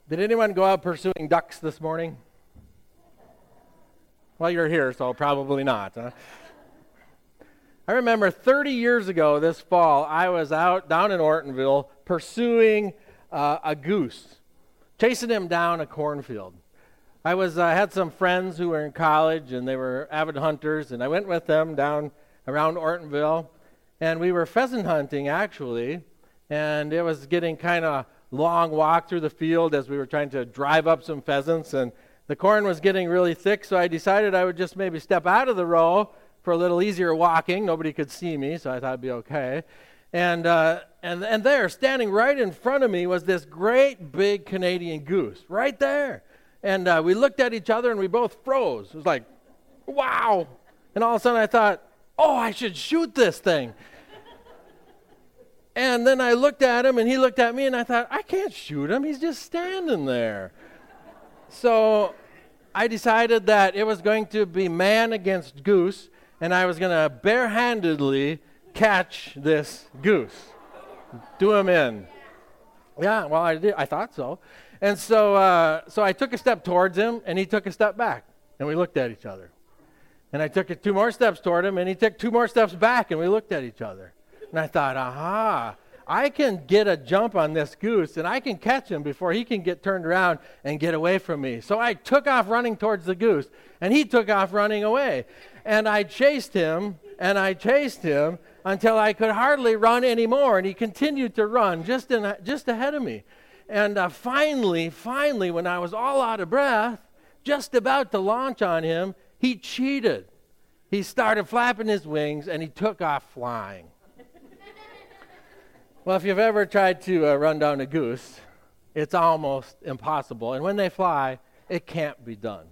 Did anyone go out pursuing ducks this morning? Well, you're here, so probably not. Huh? I remember 30 years ago this fall, I was out down in Ortonville pursuing a goose, chasing him down a cornfield. I had some friends who were in college, and they were avid hunters, and I went with them down around Ortonville, and we were pheasant hunting, actually, and it was getting kind of long walk through the field as we were trying to drive up some pheasants, and the corn was getting really thick, so I decided I would just maybe step out of the row for a little easier walking. Nobody could see me, so I thought it'd be okay. And there, standing right in front of me, was this great big Canadian goose, right there. And we looked at each other, and we both froze. It was like, wow. And all of a sudden I thought, oh, I should shoot this thing. And then I looked at him, and he looked at me, and I thought, I can't shoot him. He's just standing there. So I decided that it was going to be man against goose, and I was going to barehandedly catch this goose, do him in. Yeah, well, I did. I thought so. And so I took a step towards him, and he took a step back, and we looked at each other. And I took 2 more steps toward him, and he took 2 more steps back, and we looked at each other. And I thought, aha, I can get a jump on this goose, and I can catch him before he can get turned around and get away from me. So I took off running towards the goose, and he took off running away. And I chased him, until I could hardly run anymore, and he continued to run just ahead of me. And finally, when I was all out of breath, just about to launch on him, he cheated. He started flapping his wings, and he took off flying. Well, if you've ever tried to run down a goose, it's almost impossible. And when they fly, it can't be done.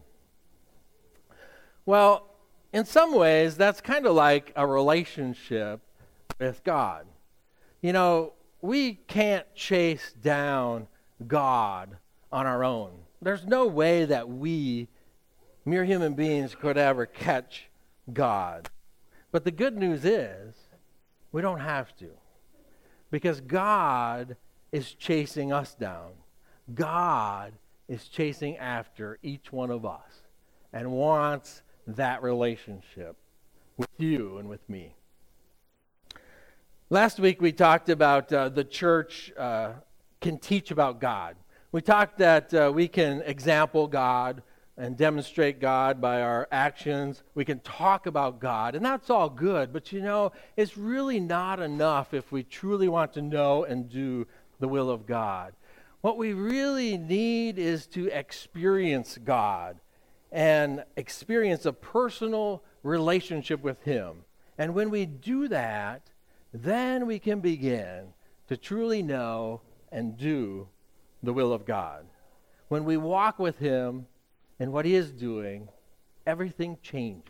Well, in some ways, that's kind of like a relationship with God. You know, we can't chase down God on our own. There's no way that we, mere human beings, could ever catch God. But the good news is, we don't have to. Because God is chasing us down. God is chasing after each one of us and wants that relationship with you and with me. Last week we talked about the church can teach about God. We talked that we can example God and demonstrate God by our actions. We can talk about God, and that's all good. But you know, it's really not enough if we truly want to know and do the will of God. What we really need is to experience God and experience a personal relationship with Him. And when we do that, then we can begin to truly know and do the will of God. When we walk with Him and what He is doing, everything changes.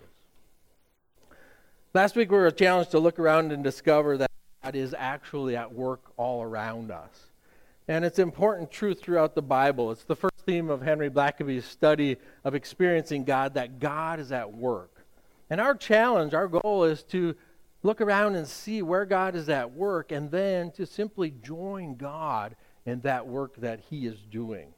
Last week we were challenged to look around and discover that God is actually at work all around us. And it's important truth throughout the Bible. It's the first theme of Henry Blackaby's study of experiencing God, that God is at work. And our challenge, our goal is to look around and see where God is at work, and then to simply join God in that work that He is doing.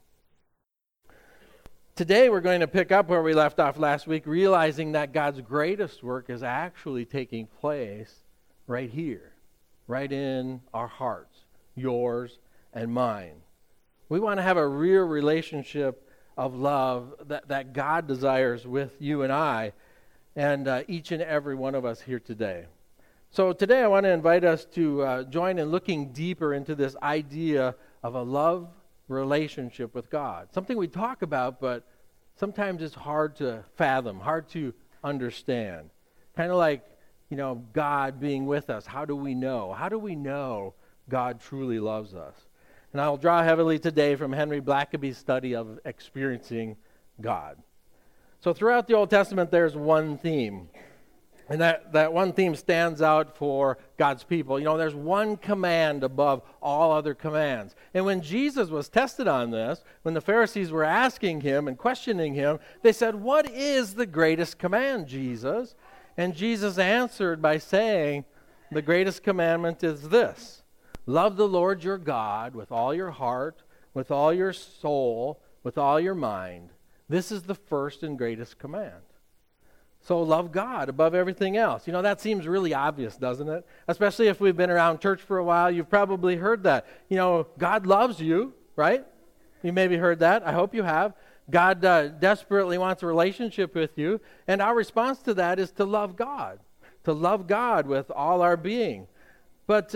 Today we're going to pick up where we left off last week, realizing that God's greatest work is actually taking place right here, right in our hearts, yours and mine. We want to have a real relationship of love that God desires with you and I, and each and every one of us here today. So today I want to invite us to join in looking deeper into this idea of a love relationship with God. Something we talk about, but sometimes it's hard to fathom, hard to understand. Kind of like, you know, God being with us. How do we know? How do we know God truly loves us? And I'll draw heavily today from Henry Blackaby's study of experiencing God. So throughout the Old Testament, there's one theme. And that one theme stands out for God's people. You know, there's one command above all other commands. And when Jesus was tested on this, when the Pharisees were asking Him and questioning Him, they said, "What is the greatest command, Jesus?" And Jesus answered by saying, "The greatest commandment is this: love the Lord your God with all your heart, with all your soul, with all your mind. This is the first and greatest command. So love God above everything else. You know, that seems really obvious, doesn't it? Especially if we've been around church for a while, you've probably heard that. You know, God loves you, right? You maybe heard that. I hope you have. God desperately wants a relationship with you, and our response to that is to love God with all our being. But,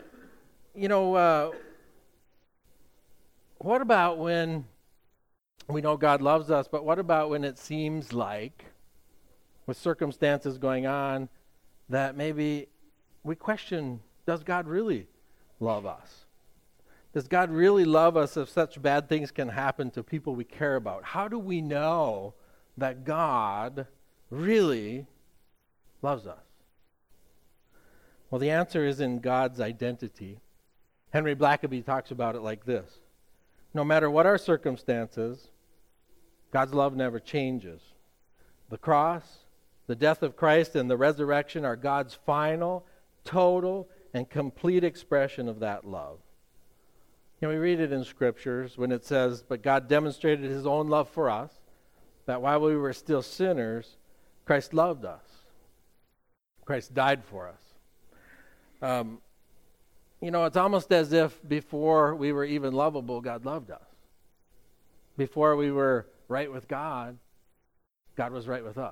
what about when we know God loves us, but what about when it seems like, with circumstances going on, that maybe we question, does God really love us? Does God really love us if such bad things can happen to people we care about? How do we know that God really loves us? Well, the answer is in God's identity. Henry Blackaby talks about it like this. No matter what our circumstances, God's love never changes. The cross, the death of Christ, and the resurrection are God's final, total, and complete expression of that love. You know, we read it in Scriptures when it says, but God demonstrated his own love for us, that while we were still sinners, Christ loved us. Christ died for us. It's almost as if before we were even lovable, God loved us. Before we were right with God, God was right with us.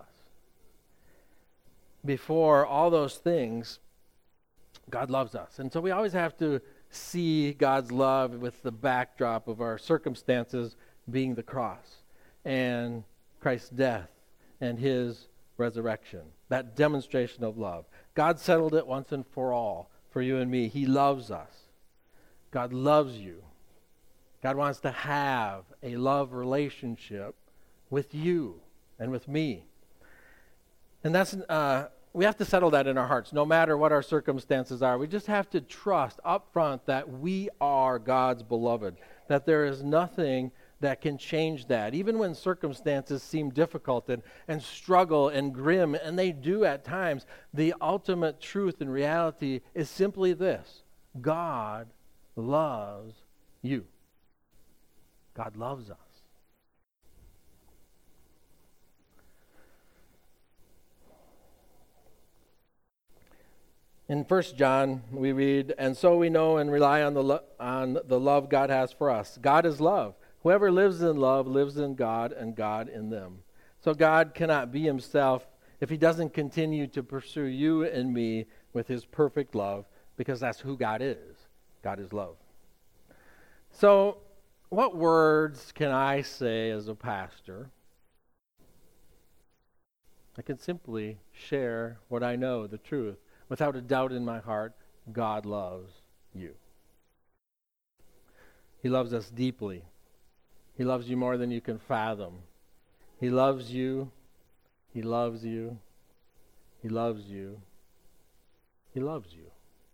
Before all those things, God loves us. And so we always have to see God's love with the backdrop of our circumstances being the cross and Christ's death and his resurrection. That demonstration of love. God settled it once and for all for you and me. He loves us. God loves you. God wants to have a love relationship with you and with me. And that's we have to settle that in our hearts, no matter what our circumstances are. We just have to trust up front that we are God's beloved, that there is nothing that can change that. Even when circumstances seem difficult and struggle and grim, and they do at times, the ultimate truth and reality is simply this: God loves you. God loves us. In 1 John, we read, and so we know and rely on the love God has for us. God is love. Whoever lives in love lives in God and God in them. So God cannot be himself if he doesn't continue to pursue you and me with his perfect love, because that's who God is. God is love. So what words can I say as a pastor? I can simply share what I know, the truth. Without a doubt in my heart, God loves you. He loves us deeply. He loves you more than you can fathom. He loves you. He loves you. He loves you. He loves you.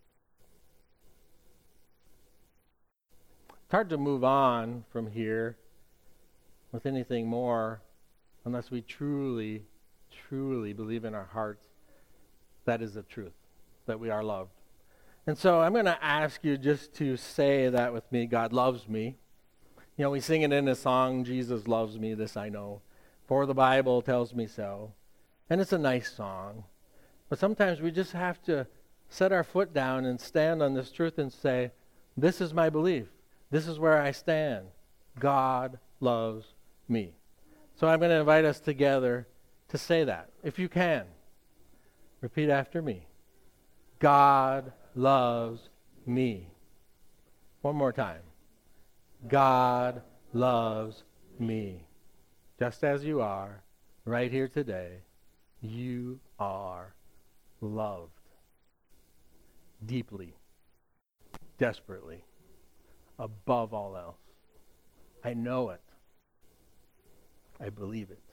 It's hard to move on from here with anything more unless we truly, truly believe in our hearts that is the truth, that we are loved. And so I'm going to ask you just to say that with me: God loves me. You know, we sing it in a song, Jesus loves me, this I know, for the Bible tells me so. And it's a nice song. But sometimes we just have to set our foot down and stand on this truth and say, this is my belief. This is where I stand. God loves me. So I'm going to invite us together to say that, if you can. Repeat after me. God loves me. One more time. God loves me. Just as you are, right here today, you are loved. Deeply, desperately, above all else. I know it. I believe it.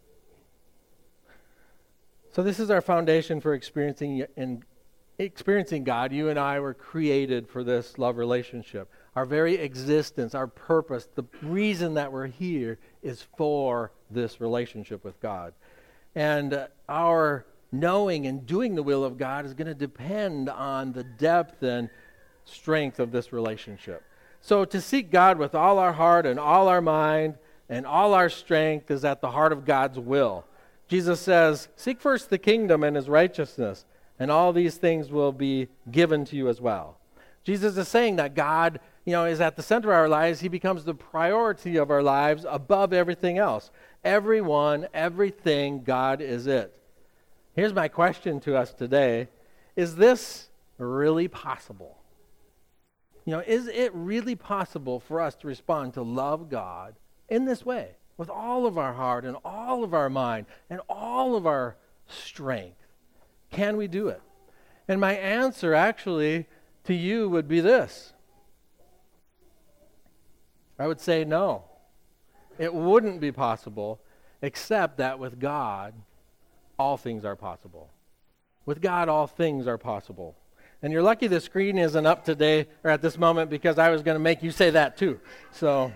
So this is our foundation for experiencing God. You and I were created for this love relationship. Our very existence, our purpose, the reason that we're here is for this relationship with God. And our knowing and doing the will of God is going to depend on the depth and strength of this relationship. So to seek God with all our heart and all our mind and all our strength is at the heart of God's will. Jesus says, seek first the kingdom and his righteousness, and all these things will be given to you as well. Jesus is saying that God, is at the center of our lives. He becomes the priority of our lives above everything else. Everyone, everything, God is it. Here's my question to us today. Is this really possible? Is it really possible for us to respond to love God in this way, with all of our heart and all of our mind and all of our strength? Can we do it? And my answer actually to you would be this. I would say no. It wouldn't be possible, except that with God, all things are possible. With God, all things are possible. And you're lucky the screen isn't up today or at this moment, because I was going to make you say that too. So,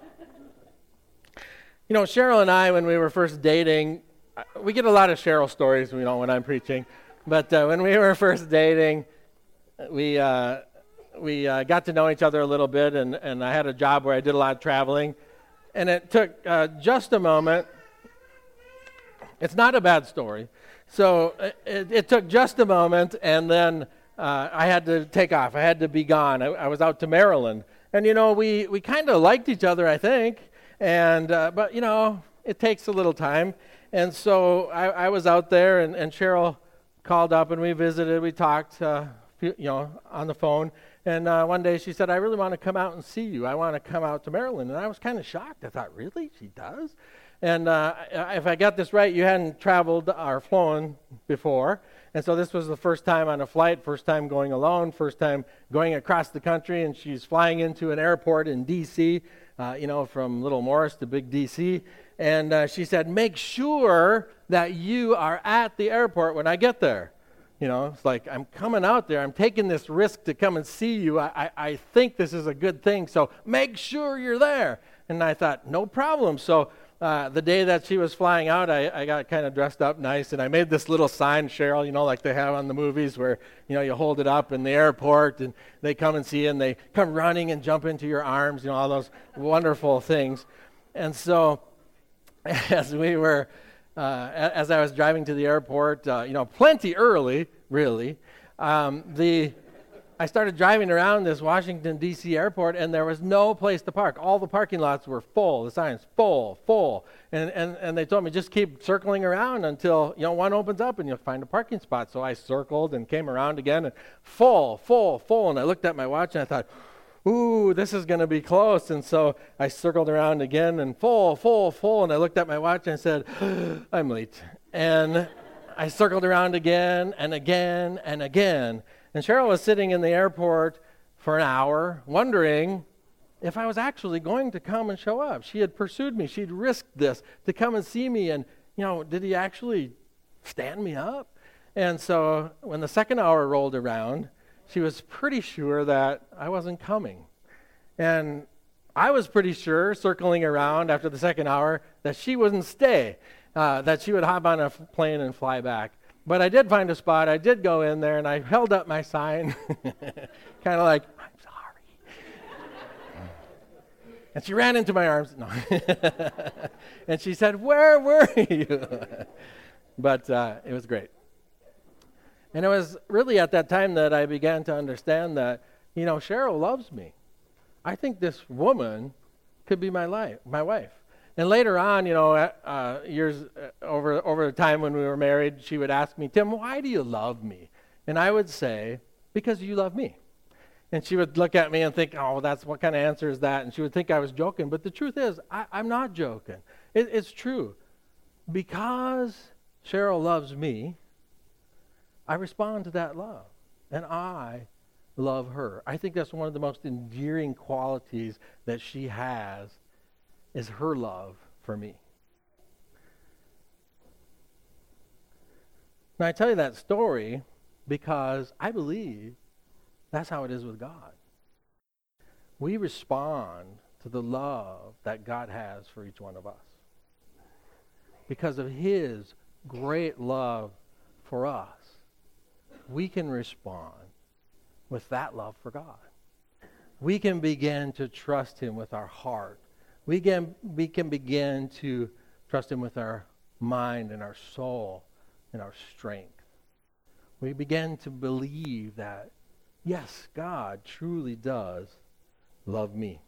Cheryl and I, when we were first dating, we get a lot of Cheryl stories, when I'm preaching. But when we were first dating, we got to know each other a little bit, and I had a job where I did a lot of traveling. And it took just a moment. It's not a bad story. So it took just a moment, and then I had to take off. I had to be gone. I was out to Maryland. And, we kind of liked each other, I think. And but, it takes a little time. And so I was out there, and Cheryl called up, and we visited. We talked, on the phone. And one day she said, I really want to come out and see you. I want to come out to Maryland. And I was kind of shocked. I thought, really? She does? And if I got this right, you hadn't traveled or flown before. And so this was the first time on a flight, first time going alone, first time going across the country. And she's flying into an airport in D.C., from Little Morris to Big D.C. And she said, make sure that you are at the airport when I get there. It's like, I'm coming out there. I'm taking this risk to come and see you. I think this is a good thing. So make sure you're there. And I thought, no problem. So the day that she was flying out, I got kind of dressed up nice, and I made this little sign, Cheryl, like they have on the movies where, you hold it up in the airport, and they come and see you, and they come running and jump into your arms, all those wonderful things. And so as I was driving to the airport, plenty early, really, I started driving around this Washington, D.C. airport, and there was no place to park. All the parking lots were full. The signs, full. And they told me, just keep circling around until, one opens up and you'll find a parking spot. So I circled and came around again, and full. And I looked at my watch, and I thought, ooh, this is going to be close. And so I circled around again, and full. And I looked at my watch, and I said, I'm late. And I circled around again and again and again. And Cheryl was sitting in the airport for an hour, wondering if I was actually going to come and show up. She had pursued me. She'd risked this to come and see me. And, did he actually stand me up? And so when the second hour rolled around, she was pretty sure that I wasn't coming. And I was pretty sure, circling around after the second hour, that she wouldn't stay, that she would hop on a plane and fly back. But I did find a spot. I did go in there, and I held up my sign, kind of like, I'm sorry. And she ran into my arms. No. And she said, where were you? But it was great. And it was really at that time that I began to understand that, Cheryl loves me. I think this woman could be my wife. And later on, years over the time when we were married, she would ask me, Tim, why do you love me? And I would say, because you love me. And she would look at me and think, oh, what kind of answer is that? And she would think I was joking. But the truth is, I'm not joking. It's true. Because Cheryl loves me, I respond to that love. And I love her. I think that's one of the most endearing qualities that she has, is her love for me. Now, I tell you that story because I believe that's how it is with God. We respond to the love that God has for each one of us. Because of his great love for us, we can respond with that love for God. we can begin to trust him with our heart. We can begin to trust him with our mind and our soul and our strength. We begin to believe that, yes, God truly does love me.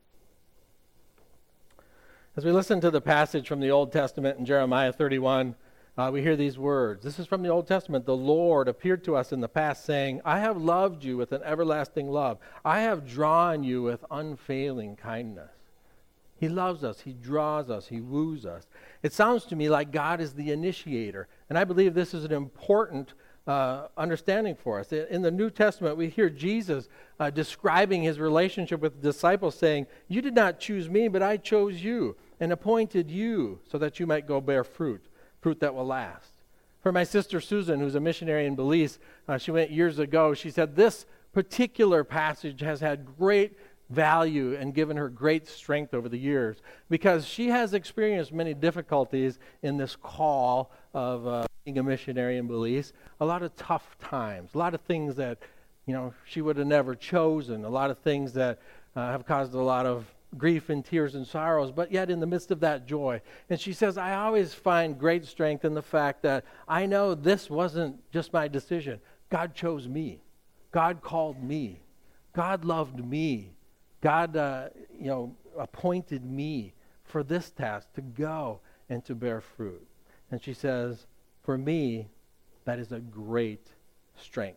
As we listen to the passage from the Old Testament in Jeremiah 31, we hear these words. This is from the Old Testament. The Lord appeared to us in the past saying, I have loved you with an everlasting love. I have drawn you with unfailing kindness. He loves us. He draws us. He woos us. It sounds to me like God is the initiator. And I believe this is an important understanding for us. In the New Testament, we hear Jesus describing his relationship with the disciples saying, you did not choose me, but I chose you and appointed you so that you might go bear fruit that will last. For my sister Susan, who's a missionary in Belize, she went years ago, she said this particular passage has had great value and given her great strength over the years because she has experienced many difficulties in this call of being a missionary in Belize. A lot of tough times, a lot of things that she would have never chosen, a lot of things that have caused a lot of grief and tears and sorrows, but yet in the midst of that joy. And she says, I always find great strength in the fact that I know this wasn't just my decision. God chose me. God called me. God loved me. God, appointed me for this task to go and to bear fruit. And she says, for me, that is a great strength.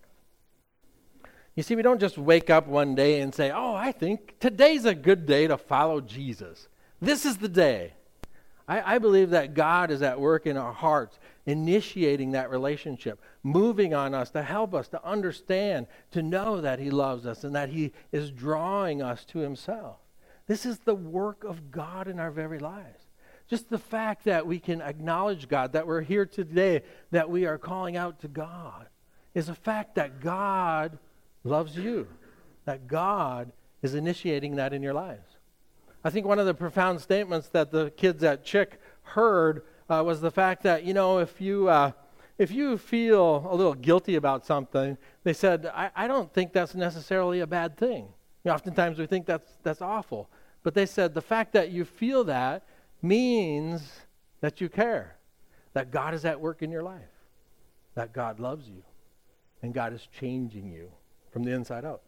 You see, we don't just wake up one day and say, I think today's a good day to follow Jesus. This is the day. I believe that God is at work in our hearts, initiating that relationship, moving on us to help us to understand, to know that he loves us and that he is drawing us to himself. This is the work of God in our very lives. Just the fact that we can acknowledge God, that we're here today, that we are calling out to God, is a fact that God loves you, that God is initiating that in your lives. I think one of the profound statements that the kids at Chick heard was the fact that, if you feel a little guilty about something, they said, I don't think that's necessarily a bad thing. Oftentimes we think that's awful. But they said the fact that you feel that means that you care, that God is at work in your life, that God loves you, and God is changing you from the inside out.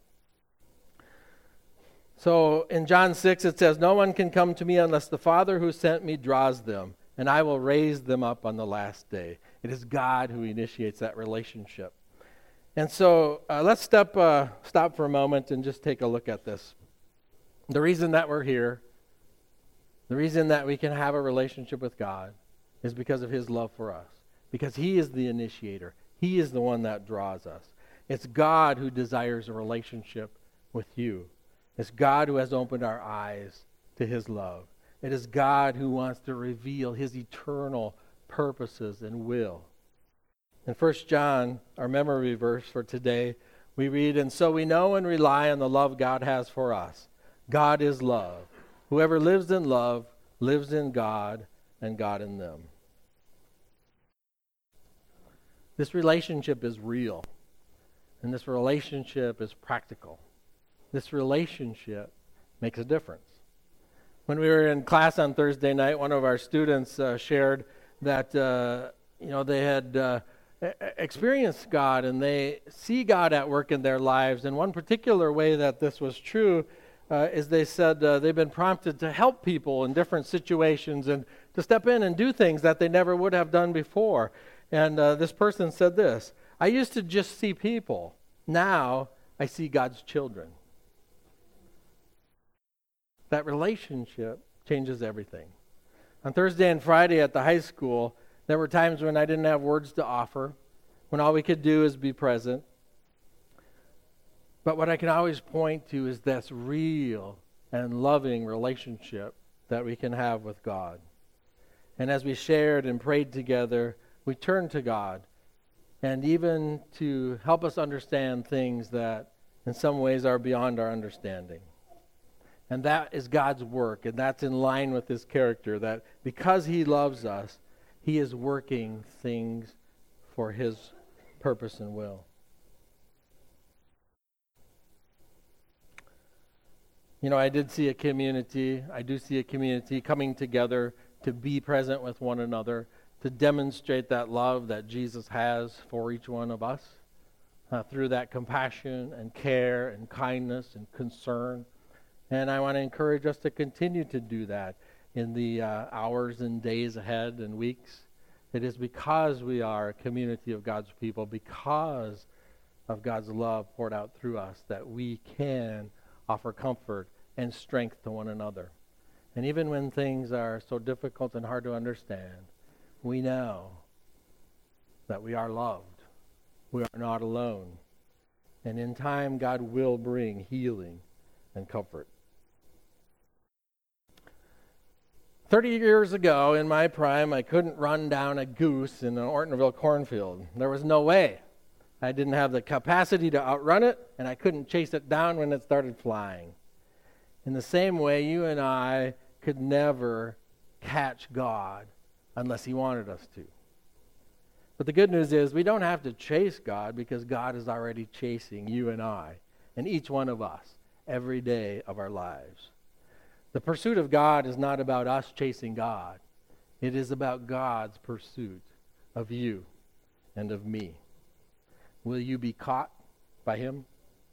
So in John 6 it says, no one can come to me unless the Father who sent me draws them, and I will raise them up on the last day. It is God who initiates that relationship. And so let's stop for a moment and just take a look at this. The reason that we're here, the reason that we can have a relationship with God is because of his love for us, because he is the initiator. He is the one that draws us. It's God who desires a relationship with you. It's God who has opened our eyes to his love. It is God who wants to reveal his eternal purposes and will. In 1 John, our memory verse for today, we read, and so we know and rely on the love God has for us. God is love. Whoever lives in love lives in God and God in them. This relationship is real. And this relationship is practical. This relationship makes a difference. When we were in class on Thursday night, one of our students shared that they had experienced God and they see God at work in their lives. And one particular way that this was true is they said they've been prompted to help people in different situations and to step in and do things that they never would have done before. And this person said this, I used to just see people. Now I see God's children. That relationship changes everything. On Thursday and Friday at the high school, there were times when I didn't have words to offer, when all we could do is be present. But what I can always point to is this real and loving relationship that we can have with God. And as we shared and prayed together, we turned to God, and even to help us understand things that in some ways are beyond our understanding. And that is God's work, and that's in line with his character, that because he loves us, he is working things for his purpose and will. You know, I do see a community coming together to be present with one another, to demonstrate that love that Jesus has for each one of us through that compassion and care and kindness and concern. And I want to encourage us to continue to do that in the hours and days ahead and weeks. It is because we are a community of God's people, because of God's love poured out through us, that we can offer comfort and strength to one another. And even when things are so difficult and hard to understand, we know that we are loved. We are not alone. And in time, God will bring healing and comfort. 30 years ago, in my prime, I couldn't run down a goose in an Ortonville cornfield. There was no way. I didn't have the capacity to outrun it, and I couldn't chase it down when it started flying. In the same way, you and I could never catch God unless he wanted us to. But the good news is we don't have to chase God, because God is already chasing you and I and each one of us every day of our lives. The pursuit of God is not about us chasing God. It is about God's pursuit of you and of me. Will you be caught by him?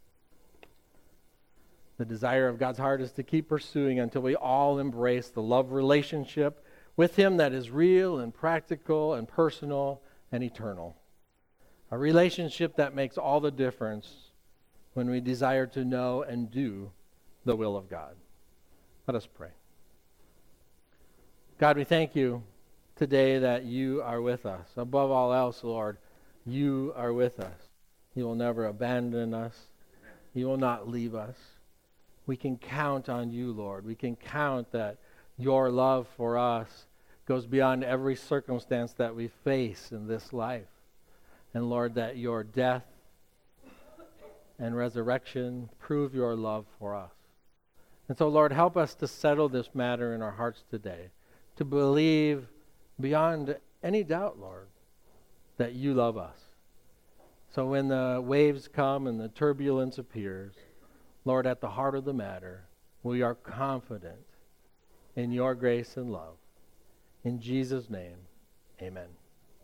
The desire of God's heart is to keep pursuing until we all embrace the love relationship with him that is real and practical and personal and eternal. A relationship that makes all the difference when we desire to know and do the will of God. Let us pray. God, we thank you today that you are with us. Above all else, Lord, you are with us. You will never abandon us. You will not leave us. We can count on you, Lord. We can count that your love for us goes beyond every circumstance that we face in this life. And Lord, that your death and resurrection prove your love for us. And so, Lord, help us to settle this matter in our hearts today, to believe beyond any doubt, Lord, that you love us. So when the waves come and the turbulence appears, Lord, at the heart of the matter, we are confident in your grace and love. In Jesus' name, amen.